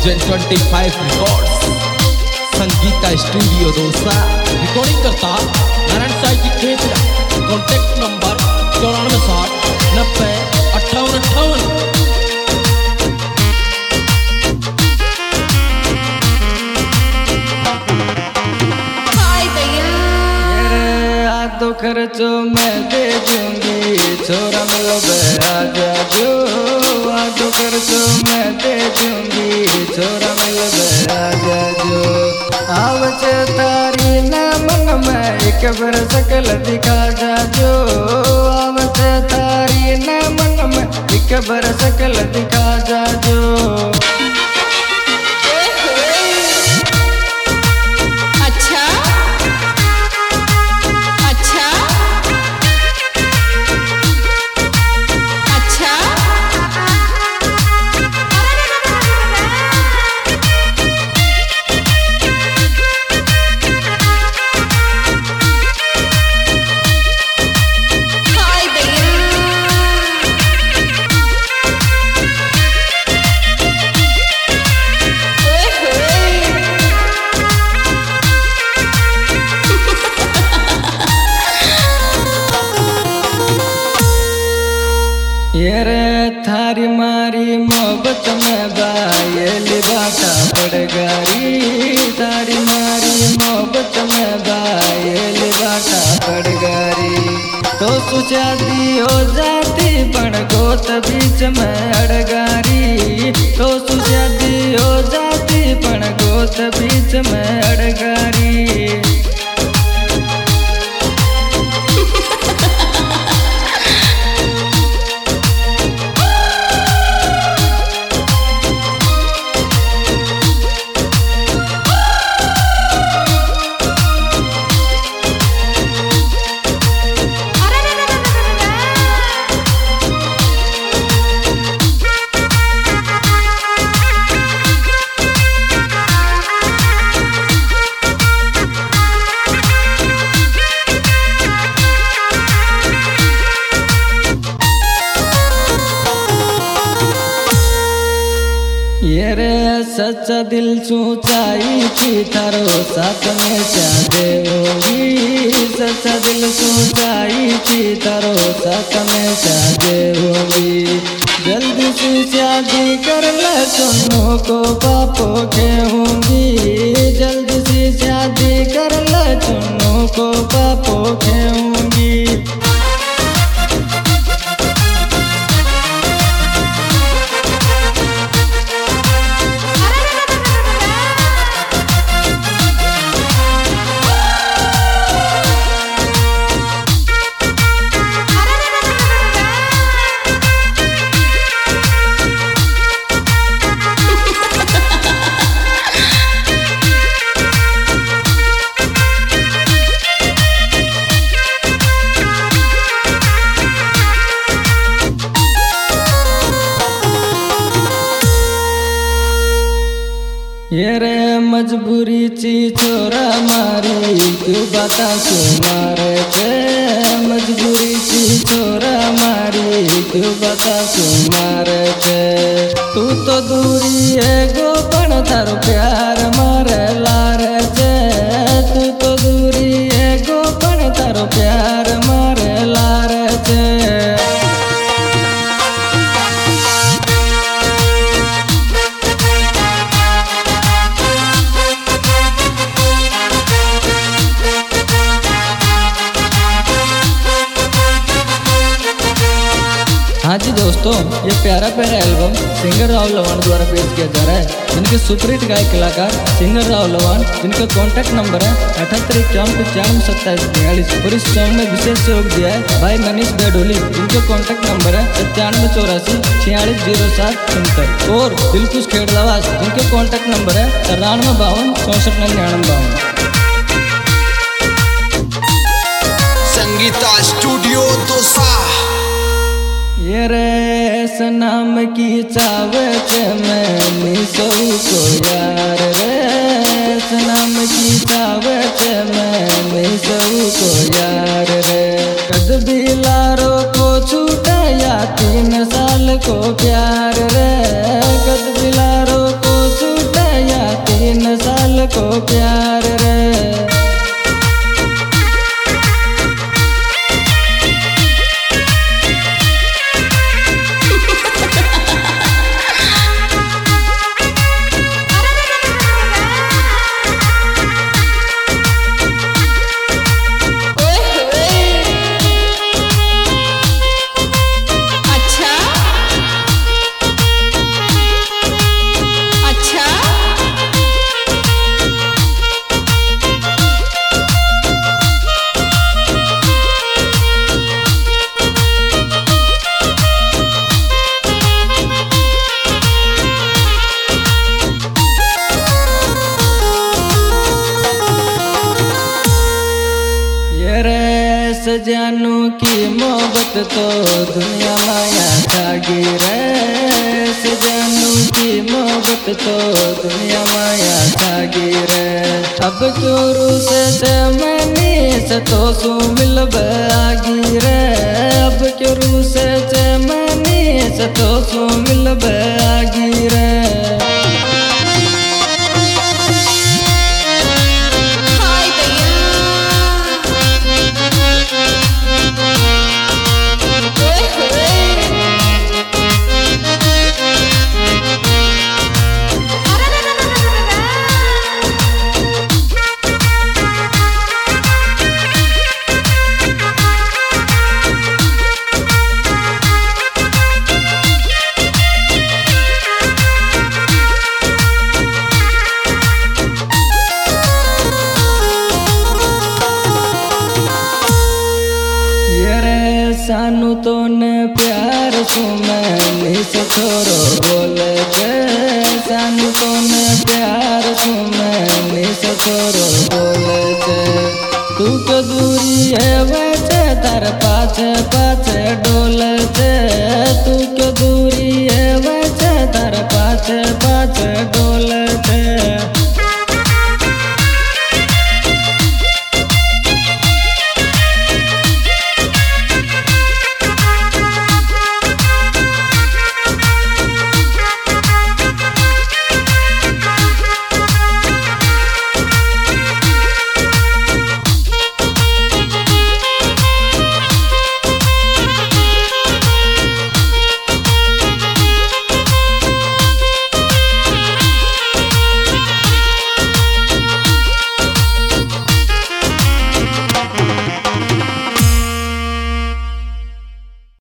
Vision 25 records Sangeeta studio Dausa recording करता नारायण साई की खेतरा contact number 9460905858। तो खर्चो मैं दे दूंगी छोरा मिलो आजा जो तो खर्चो मैं दे दूंगी छोरा मिलो आजा जो आवचे तारी न मन में एक बार सकल दिखा जा जो आवचे तारी न मन में एक बार सकल दिखा जा जो ये रे थारी मारी मोहब्बत में बायली बाटा पड़ गारी थारी मारी मोहब्बत में बायली बाटा पड़ गारी तो शादी हो जाती पण गोत बीच में अड़गारी तो शादी हो जाती पण गोत बीच में अड़गारी ये रे सच्चा दिल सोचाई थी थारो साथ में शादी होगी सच्चा दिल सोचाई थी थारो साथ में शादी होगी जल्दी से शादी कर ले सुनो को पापो के होंगी जल्दी से शादी कर ले सुनो को पापो के होंगी ये रे मजबूरी ची छोरा मारी क्यों बता सो मारे छे मजबूरी ची छोरा मारी क्यों बता सो मारे छे तू तो दूरी है गो पण थारो प्यार मारे लारे छे तू तो दूरी है गो पण थारो प्यार मारे लारे छे हाँ जी दोस्तों, ये प्यारा प्यारा एल्बम सिंगर राव लवान द्वारा पेश किया जा रहा है जिनके सुपरहिट गायक कलाकार सिंगर राव लवान जिनका कॉन्टैक्ट नंबर है 7851952742 और इस सॉन्ग में विशेष सहयोग दिया है भाई मनीष बेडोली जिनका कॉन्टैक्ट नंबर है 9584460769 और दिलकुश खेड़लावास जिनके कॉन्टैक्ट नंबर है 9352 संगीता स्टूडियो दोसा ये रे सनाम की चावत मैं सौ को यार रे सनाम की चावत मैं सौ को यार रे कद भी लारो को छूटा 3 साल को प्यार रे कद भी लारो को छूटा दिल को प्यार रे। जानू की मोहब्बत तो दुनिया माया छागी रे। जानू की मोहब्बत तो दुनिया माया छागी रे। अब क्यों रूसे मैंने से तो सू मिलब आगी रे। अब क्यों रूसे मैंने से तो सू मिलब आगी रे। सानू तो ने प्यार सुमैनी से छोरो बोले के। सानू तो ने प्यार सुमैनी से छोरो बोले के। तू तो दूरी है वैसे तार पाछे पाछे डोले से। तू क्यों दूरी है वैसे तार पाछे